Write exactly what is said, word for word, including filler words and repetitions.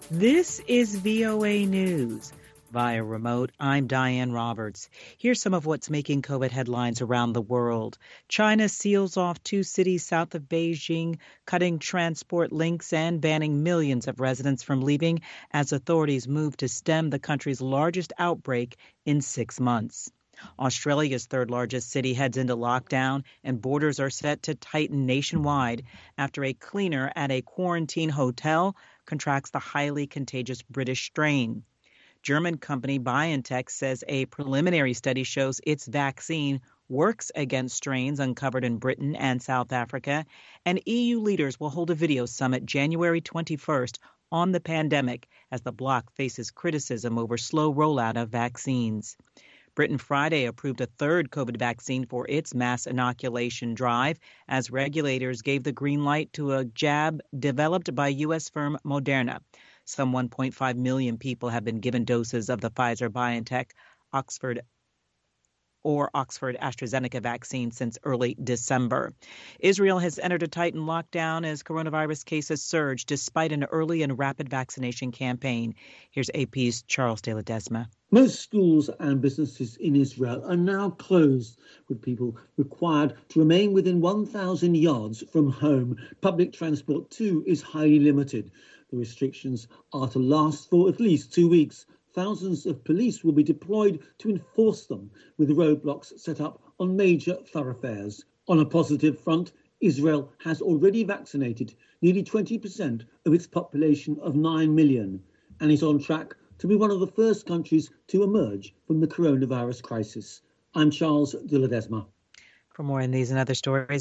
This is V O A News. Via remote, I'm Diane Roberts. Here's some of what's making COVID headlines around the world. China seals off two cities south of Beijing, cutting transport links and banning millions of residents from leaving as authorities move to stem the country's largest outbreak in six months. Australia's third largest city heads into lockdown, and borders are set to tighten nationwide after a cleaner at a quarantine hotel contracts the highly contagious British strain. German company BioNTech says a preliminary study shows its vaccine works against strains uncovered in Britain and South Africa, and E U leaders will hold a video summit January twenty-first on the pandemic as the bloc faces criticism over slow rollout of vaccines. Britain Friday approved a third COVID vaccine for its mass inoculation drive as regulators gave the green light to a jab developed by U S firm Moderna. Some one point five million people have been given doses of the Pfizer-BioNTech Oxford or Oxford AstraZeneca vaccine since early December. Israel has entered a tightened lockdown as coronavirus cases surge despite an early and rapid vaccination campaign. Here's A P's Charles de Ledesma. Most schools and businesses in Israel are now closed, with people required to remain within one thousand yards from home. Public transport, too, is highly limited. The restrictions are to last for at least two weeks. Thousands of police will be deployed to enforce them, with roadblocks set up on major thoroughfares. On a positive front, Israel has already vaccinated nearly twenty percent of its population of nine million and is on track to be one of the first countries to emerge from the coronavirus crisis. I'm Charles de Ledesma. For more on these and other stories,